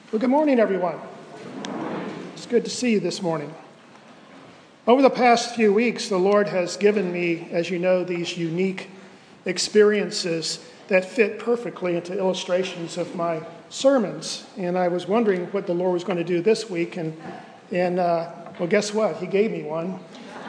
Well, good morning, everyone. It's good to see you this morning. Over the past few weeks, the Lord has given me, as you know, these unique experiences that fit perfectly into illustrations of my sermons. And I was wondering what the Lord was going to do this week, and well, guess what? He gave me one.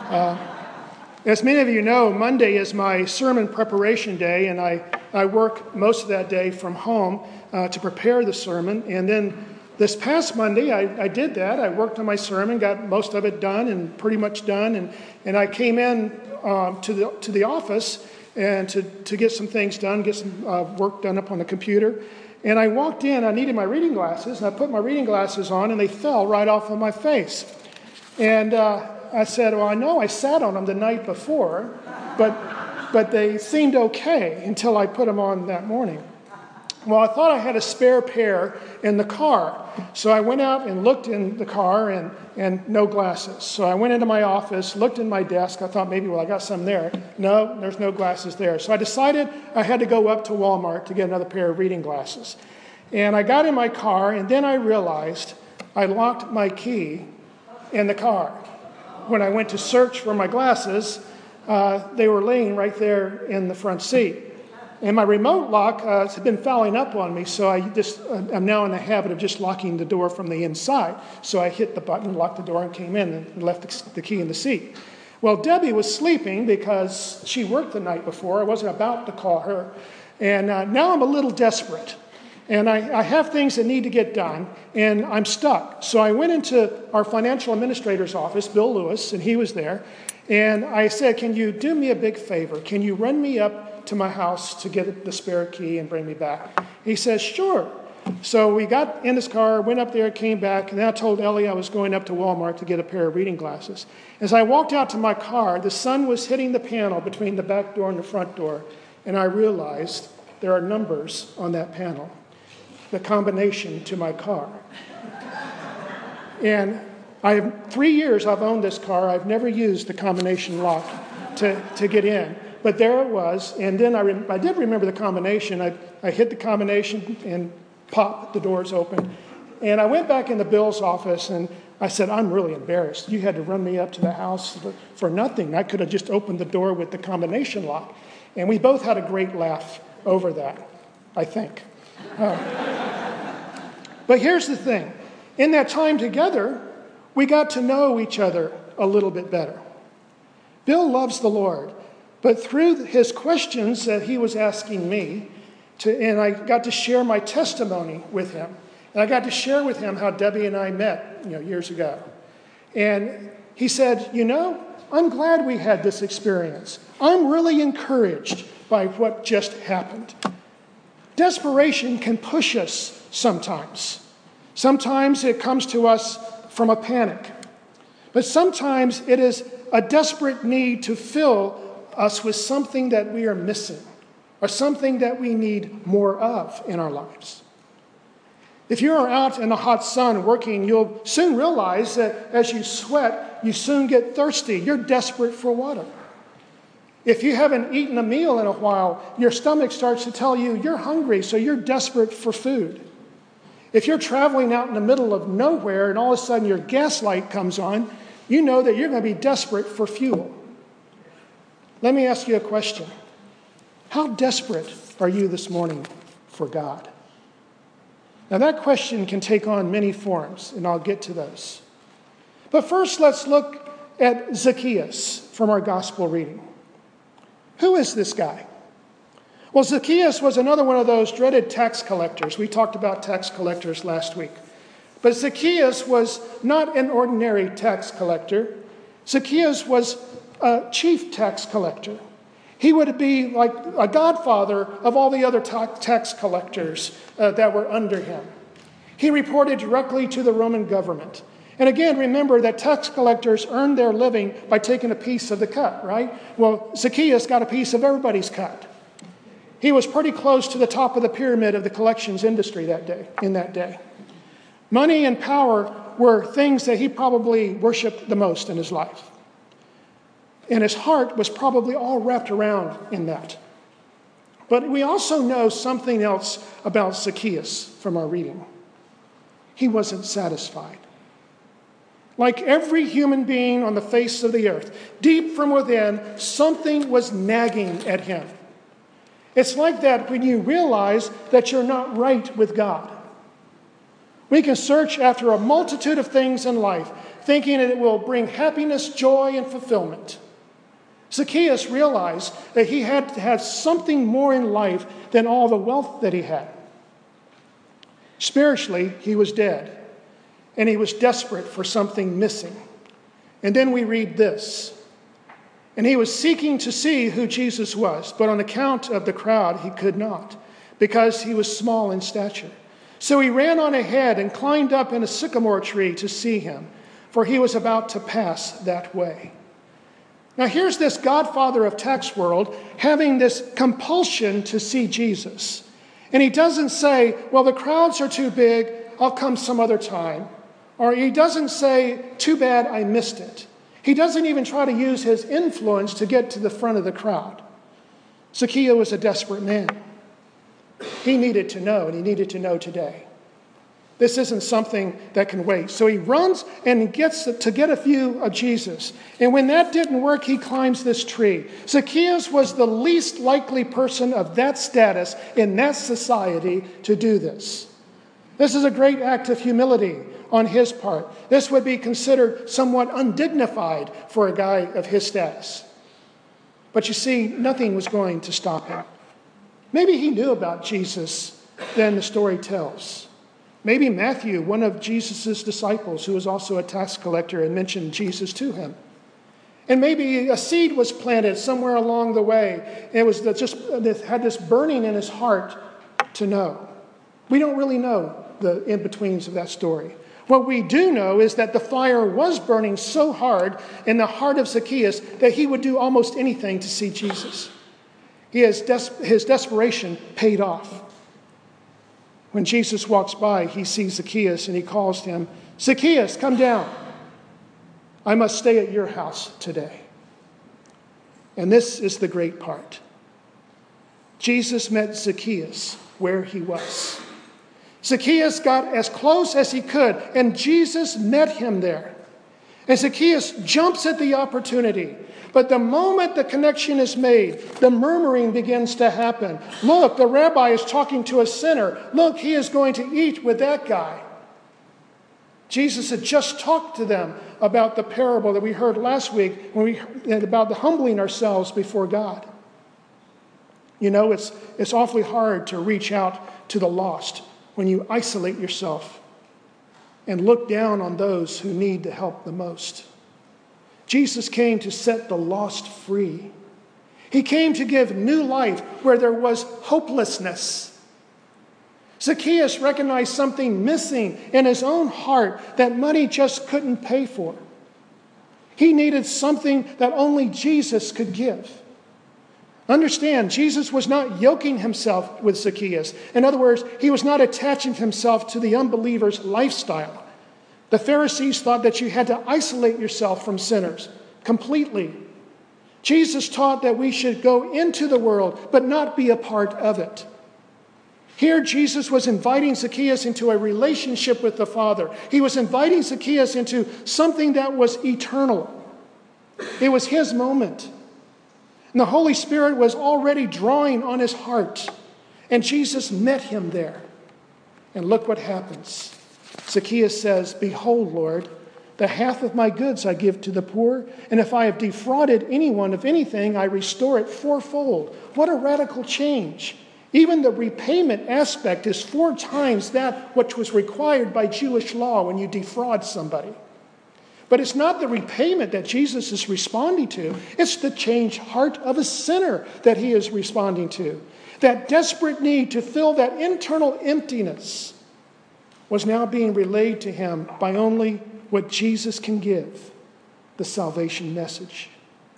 As many of you know, Monday is my sermon preparation day, and I work most of that day from home to prepare the sermon. And then this past Monday, I did that. I worked on my sermon, got most of it done and pretty much done. And I came in to the office and to get some things done, get some work done up on the computer. And I walked in, I needed my reading glasses, and I put my reading glasses on, and they fell right off of my face. And I said, well, I know I sat on them the night before, but they seemed okay until I put them on that morning. Well, I thought I had a spare pair in the car. So I went out and looked in the car and no glasses. So I went into my office, looked in my desk. I thought maybe, well, I got some there. No, there's no glasses there. So I decided I had to go up to Walmart to get another pair of reading glasses. And I got in my car, and then I realized I locked my key in the car. When I went to search for my glasses, they were laying right there in the front seat. And my remote lock has been fouling up on me, so I'm now in the habit of just locking the door from the inside. So I hit the button, locked the door, and came in and left the key in the seat. Well, Debbie was sleeping because she worked the night before. I wasn't about to call her. And now I'm a little desperate. And I have things that need to get done, and I'm stuck. So I went into our financial administrator's office, Bill Lewis, and he was there. And I said, can you do me a big favor? Can you run me up to my house to get the spare key and bring me back? He says, sure. So we got in his car, went up there, came back, and then I told Ellie I was going up to Walmart to get a pair of reading glasses. As I walked out to my car, the sun was hitting the panel between the back door and the front door, and I realized there are numbers on that panel, the combination to my car. And 3 years I've owned this car. I've never used the combination lock to get in. But there it was, and then I did remember the combination. I hit the combination and pop, the doors open. And I went back into Bill's office, and I said, I'm really embarrassed. You had to run me up to the house for nothing. I could have just opened the door with the combination lock. And we both had a great laugh over that, I think. But here's the thing. In that time together, we got to know each other a little bit better. Bill loves the Lord. But through his questions that he was asking me, and I got to share my testimony with him. And I got to share with him how Debbie and I met, years ago. And he said, I'm glad we had this experience. I'm really encouraged by what just happened. Desperation can push us sometimes. Sometimes it comes to us from a panic. But sometimes it is a desperate need to fill us with something that we are missing or something that we need more of in our lives. If you are out in the hot sun working, you'll soon realize that as you sweat, you soon get thirsty. You're desperate for water. If you haven't eaten a meal in a while, your stomach starts to tell you you're hungry, so you're desperate for food. If you're traveling out in the middle of nowhere and all of a sudden your gas light comes on, you know that you're going to be desperate for fuel. Let me ask you a question. How desperate are you this morning for God? Now that question can take on many forms, and I'll get to those. But first, let's look at Zacchaeus from our gospel reading. Who is this guy? Well, Zacchaeus was another one of those dreaded tax collectors. We talked about tax collectors last week. But Zacchaeus was not an ordinary tax collector. Zacchaeus was a chief tax collector. He would be like a godfather of all the other tax collectors that were under him. He reported directly to the Roman government. And again, remember that tax collectors earned their living by taking a piece of the cut, right? Well, Zacchaeus got a piece of everybody's cut. He was pretty close to the top of the pyramid of the collections industry in that day. Money and power were things that he probably worshiped the most in his life. And his heart was probably all wrapped around in that. But we also know something else about Zacchaeus from our reading. he wasn't satisfied. Like every human being on the face of the earth, deep from within, something was nagging at him. It's like that when you realize that you're not right with God. We can search after a multitude of things in life, thinking that it will bring happiness, joy, and fulfillment. Zacchaeus realized that he had to have something more in life than all the wealth that he had. Spiritually, he was dead, and he was desperate for something missing. And then we read this. And he was seeking to see who Jesus was, but on account of the crowd, he could not, because he was small in stature. So he ran on ahead and climbed up in a sycamore tree to see him, for he was about to pass that way. Now here's this godfather of tax world having this compulsion to see Jesus. And he doesn't say, well, the crowds are too big, I'll come some other time. Or he doesn't say, too bad I missed it. He doesn't even try to use his influence to get to the front of the crowd. Zacchaeus was a desperate man. He needed to know, and he needed to know today. This isn't something that can wait. So he runs and gets to get a view of Jesus. And when that didn't work, he climbs this tree. Zacchaeus was the least likely person of that status in that society to do this. This is a great act of humility on his part. This would be considered somewhat undignified for a guy of his status. But you see, nothing was going to stop him. Maybe he knew about Jesus than the story tells. Maybe Matthew, one of Jesus' disciples, who was also a tax collector, had mentioned Jesus to him. And maybe a seed was planted somewhere along the way. It was it had this burning in his heart to know. We don't really know the in-betweens of that story. What we do know is that the fire was burning so hard in the heart of Zacchaeus that he would do almost anything to see Jesus. His desperation paid off. When Jesus walks by, he sees Zacchaeus and he calls to him, Zacchaeus, come down. I must stay at your house today. And this is the great part. Jesus met Zacchaeus where he was. Zacchaeus got as close as he could, and Jesus met him there. And Zacchaeus jumps at the opportunity. But the moment the connection is made, the murmuring begins to happen. Look, the rabbi is talking to a sinner. Look, he is going to eat with that guy. Jesus had just talked to them about the parable that we heard last week about the humbling ourselves before God. You know, it's awfully hard to reach out to the lost when you isolate yourself and look down on those who need the help the most. Jesus came to set the lost free. He came to give new life where there was hopelessness. Zacchaeus recognized something missing in his own heart that money just couldn't pay for. He needed something that only Jesus could give. Understand, Jesus was not yoking himself with Zacchaeus. In other words, he was not attaching himself to the unbeliever's lifestyle. The Pharisees thought that you had to isolate yourself from sinners completely. Jesus taught that we should go into the world, but not be a part of it. Here, Jesus was inviting Zacchaeus into a relationship with the Father. He was inviting Zacchaeus into something that was eternal. It was his moment. And the Holy Spirit was already drawing on his heart. And Jesus met him there. And look what happens. Zacchaeus says, Behold, Lord, the half of my goods I give to the poor, and if I have defrauded anyone of anything, I restore it fourfold. What a radical change. Even the repayment aspect is 4 times that which was required by Jewish law when you defraud somebody. But it's not the repayment that Jesus is responding to. It's the changed heart of a sinner that he is responding to. That desperate need to fill that internal emptiness was now being relayed to him by only what Jesus can give, the salvation message.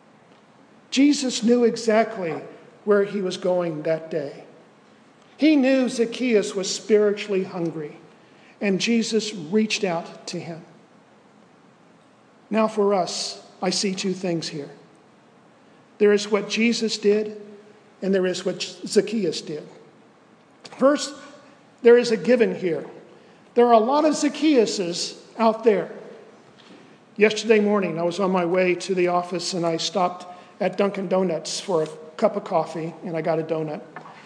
Jesus knew exactly where he was going that day. He knew Zacchaeus was spiritually hungry, and Jesus reached out to him. Now for us, I see 2 things here. There is what Jesus did, and there is what Zacchaeus did. First, there is a given here. There are a lot of Zacchaeuses out there. Yesterday morning, I was on my way to the office and I stopped at Dunkin' Donuts for a cup of coffee and I got a donut.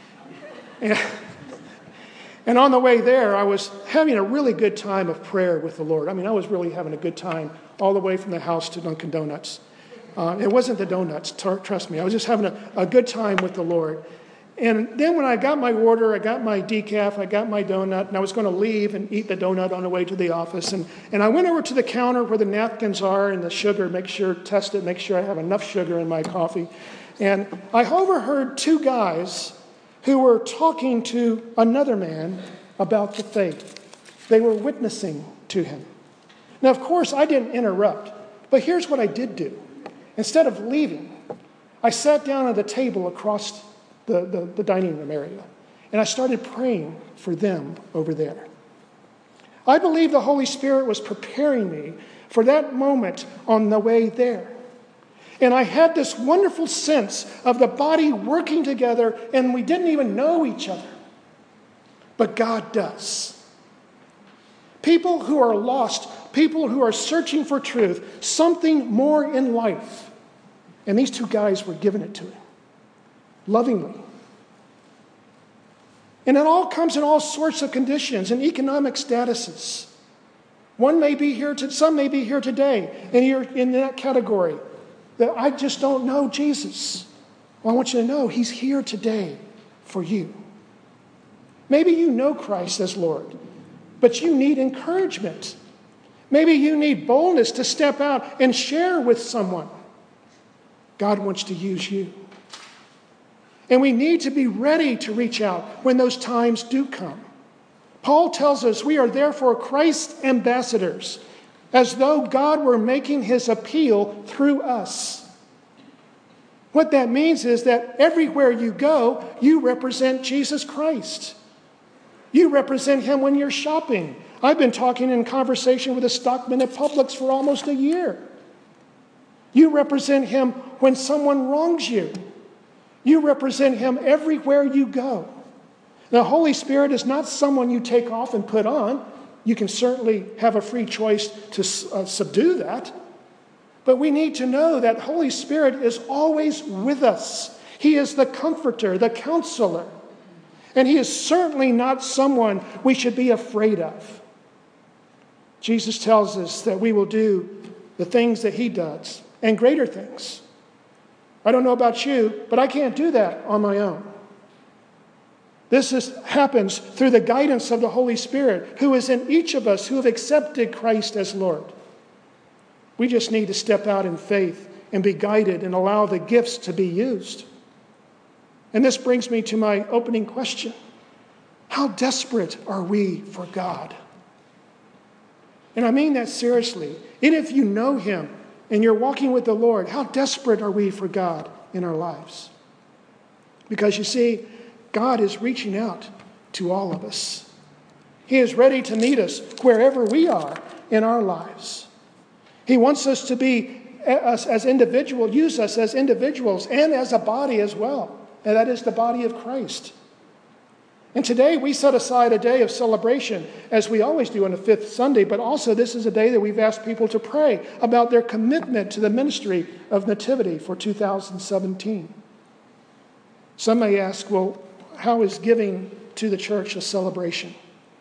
And on the way there, I was having a really good time of prayer with the Lord. I mean, I was really having a good time all the way from the house to Dunkin' Donuts. It wasn't the donuts, trust me. I was just having a good time with the Lord. And then when I got my order, I got my decaf, I got my donut, and I was going to leave and eat the donut on the way to the office. And I went over to the counter where the napkins are and the sugar, test it, make sure I have enough sugar in my coffee. And I overheard two guys who were talking to another man about the faith. They were witnessing to him. Now, of course, I didn't interrupt, but here's what I did do. Instead of leaving, I sat down at the table across the dining room area, and I started praying for them over there. I believe the Holy Spirit was preparing me for that moment on the way there. And I had this wonderful sense of the body working together, and we didn't even know each other. But God does. People who are lost, people who are searching for truth, something more in life. And these two guys were giving it to him, lovingly. And it all comes in all sorts of conditions and economic statuses. Some may be here today, and you're in that category. That I just don't know Jesus. Well, I want you to know He's here today for you. Maybe you know Christ as Lord, but you need encouragement. Maybe you need boldness to step out and share with someone. God wants to use you. And we need to be ready to reach out when those times do come. Paul tells us we are therefore Christ's ambassadors, as though God were making His appeal through us. What that means is that everywhere you go, you represent Jesus Christ. You represent Him when you're shopping. I've been talking in conversation with a stockman at Publix for almost a year. You represent Him when someone wrongs you. You represent Him everywhere you go. The Holy Spirit is not someone you take off and put on. You can certainly have a free choice to subdue that. But we need to know that Holy Spirit is always with us. He is the comforter, the counselor. And He is certainly not someone we should be afraid of. Jesus tells us that we will do the things that He does and greater things. I don't know about you, but I can't do that on my own. This happens through the guidance of the Holy Spirit, who is in each of us who have accepted Christ as Lord. We just need to step out in faith and be guided and allow the gifts to be used. And this brings me to my opening question. How desperate are we for God? And I mean that seriously. And if you know Him and you're walking with the Lord, how desperate are we for God in our lives? Because you see, God is reaching out to all of us. He is ready to meet us wherever we are in our lives. He wants us to be as individuals, use us as individuals and as a body as well. And that is the body of Christ. And today we set aside a day of celebration, as we always do on the fifth Sunday, but also this is a day that we've asked people to pray about their commitment to the ministry of Nativity for 2017. Some may ask, well, how is giving to the church a celebration?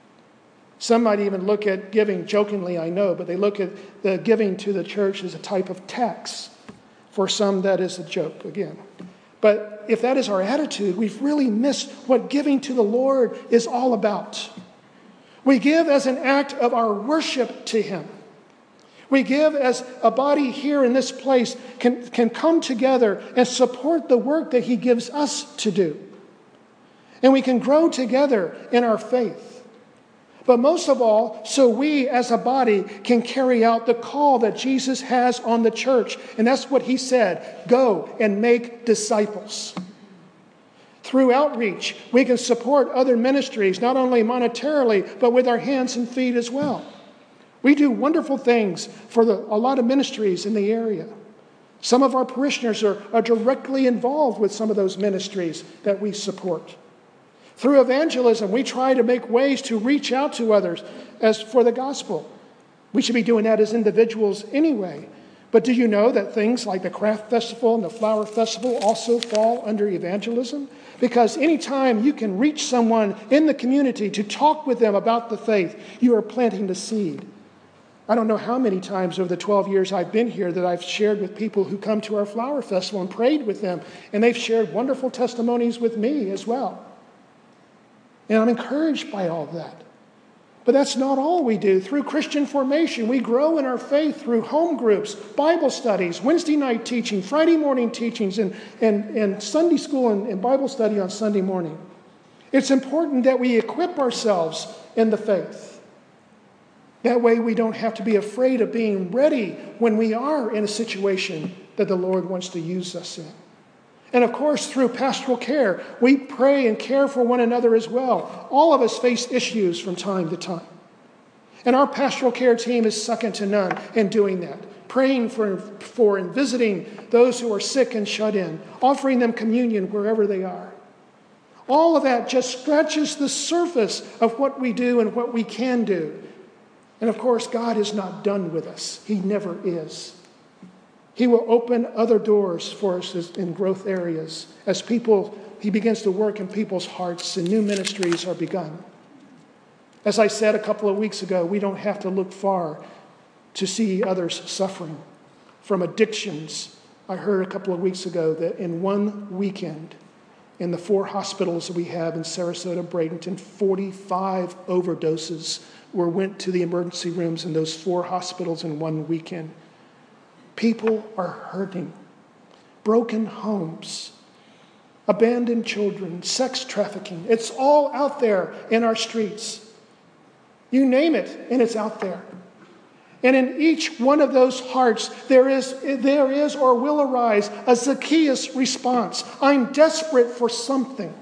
Some might even look at giving, jokingly I know, but they look at the giving to the church as a type of tax. For some, that is a joke, again. But if that is our attitude, we've really missed what giving to the Lord is all about. We give as an act of our worship to Him. We give as a body here in this place can come together and support the work that He gives us to do. And we can grow together in our faith. But most of all, so we as a body can carry out the call that Jesus has on the church. And that's what He said, go and make disciples. Through outreach, we can support other ministries, not only monetarily, but with our hands and feet as well. We do wonderful things for a lot of ministries in the area. Some of our parishioners are directly involved with some of those ministries that we support. Through evangelism, we try to make ways to reach out to others as for the gospel. We should be doing that as individuals anyway. But do you know that things like the Craft Festival and the Flower Festival also fall under evangelism? Because anytime you can reach someone in the community to talk with them about the faith, you are planting the seed. I don't know how many times over the 12 years I've been here that I've shared with people who come to our Flower Festival and prayed with them, and they've shared wonderful testimonies with me as well. And I'm encouraged by all that. But that's not all we do. Through Christian formation, we grow in our faith through home groups, Bible studies, Wednesday night teaching, Friday morning teachings, and Sunday school and Bible study on Sunday morning. It's important that we equip ourselves in the faith. That way we don't have to be afraid of being ready when we are in a situation that the Lord wants to use us in. And of course, through pastoral care, we pray and care for one another as well. All of us face issues from time to time. And our pastoral care team is second to none in doing that. Praying for and visiting those who are sick and shut in. Offering them communion wherever they are. All of that just scratches the surface of what we do and what we can do. And of course, God is not done with us. He never is. He will open other doors for us in growth areas as He begins to work in people's hearts and new ministries are begun. As I said a couple of weeks ago, we don't have to look far to see others suffering from addictions. I heard a couple of weeks ago that in one weekend, in the 4 hospitals that we have in Sarasota, Bradenton, 45 overdoses went to the emergency rooms in those 4 hospitals in one weekend. People are hurting. Broken homes, abandoned children, sex trafficking. It's all out there in our streets. You name it, and it's out there. And in each one of those hearts, there is or will arise a Zacchaeus response. I'm desperate for something.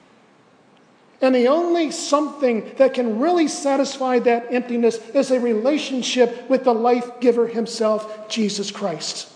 And the only something that can really satisfy that emptiness is a relationship with the life giver himself, Jesus Christ.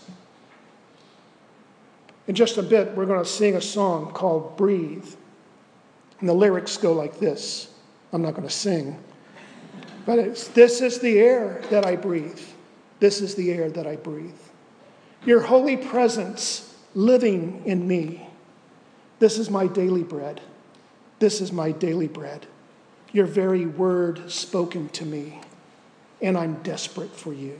In just a bit, we're going to sing a song called Breathe. And the lyrics go like this. I'm not going to sing. But this is the air that I breathe. This is the air that I breathe. Your holy presence living in me. This is my daily bread. This is my daily bread. Your very word spoken to me. And I'm desperate for you.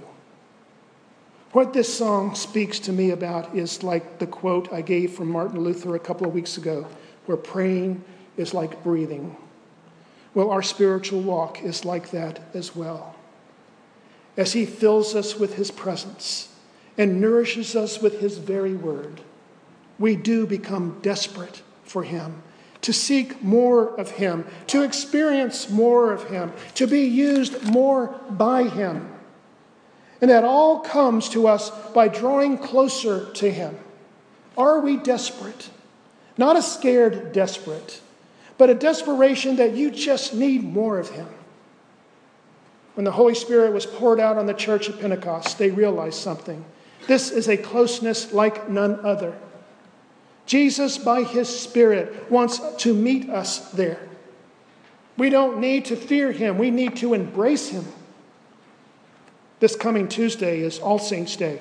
What this song speaks to me about is like the quote I gave from Martin Luther a couple of weeks ago, where praying is like breathing. Well, our spiritual walk is like that as well. As he fills us with his presence and nourishes us with his very word, we do become desperate for him, to seek more of him, to experience more of him, to be used more by him. And that all comes to us by drawing closer to him. Are we desperate? Not a scared desperate, but a desperation that you just need more of him. When the Holy Spirit was poured out on the church at Pentecost, they realized something. This is a closeness like none other. Jesus, by his Spirit, wants to meet us there. We don't need to fear him. We need to embrace him. This coming Tuesday is All Saints' Day,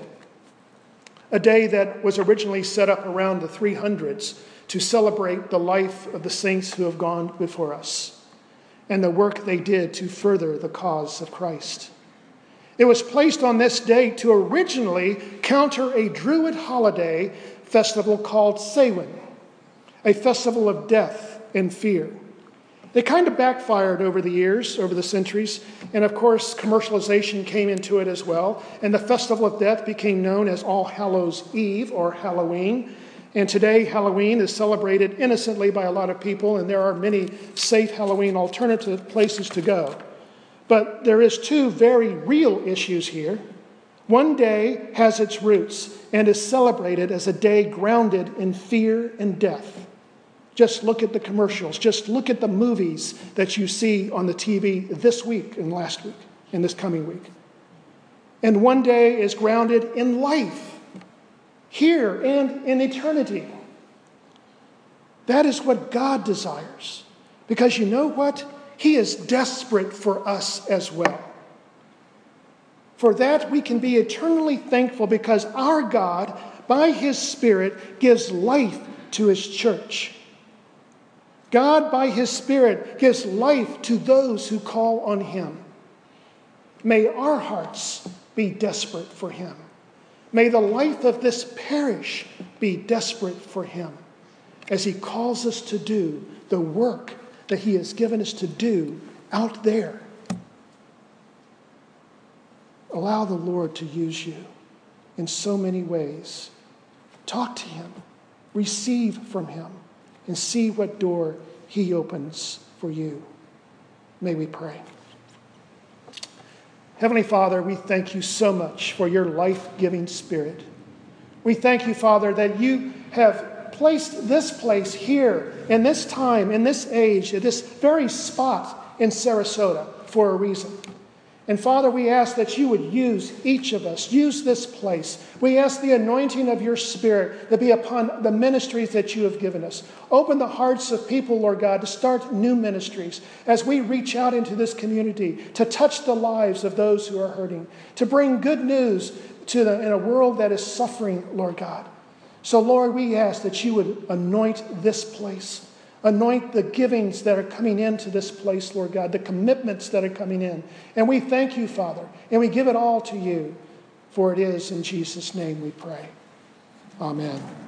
a day that was originally set up around the 300s to celebrate the life of the saints who have gone before us and the work they did to further the cause of Christ. It was placed on this day to originally counter a Druid holiday festival called Samhain, a festival of death and fear. They kind of backfired over the years, over the centuries, and of course commercialization came into it as well, and the Festival of Death became known as All Hallows Eve or Halloween. And today Halloween is celebrated innocently by a lot of people, and there are many safe Halloween alternative places to go. But there is 2 very real issues here. One day has its roots and is celebrated as a day grounded in fear and death. Just look at the commercials. Just look at the movies that you see on the TV this week and last week and this coming week. And one day is grounded in life, here and in eternity. That is what God desires. Because you know what? He is desperate for us as well. For that we can be eternally thankful because our God, by His Spirit, gives life to His church. God, by His Spirit, gives life to those who call on Him. May our hearts be desperate for Him. May the life of this parish be desperate for Him as He calls us to do the work that He has given us to do out there. Allow the Lord to use you in so many ways. Talk to Him, receive from Him, and see what door He opens for you. May we pray. Heavenly Father, we thank you so much for your life-giving Spirit. We thank you, Father, that you have placed this place here, in this time, in this age, at this very spot in Sarasota for a reason. And Father, we ask that you would use each of us, use this place. We ask the anointing of your Spirit to be upon the ministries that you have given us. Open the hearts of people, Lord God, to start new ministries as we reach out into this community to touch the lives of those who are hurting, to bring good news in a world that is suffering, Lord God. So, Lord, we ask that you would anoint this place. Anoint the givings that are coming into this place, Lord God, the commitments that are coming in. And we thank you, Father, and we give it all to you, for it is in Jesus' name we pray. Amen.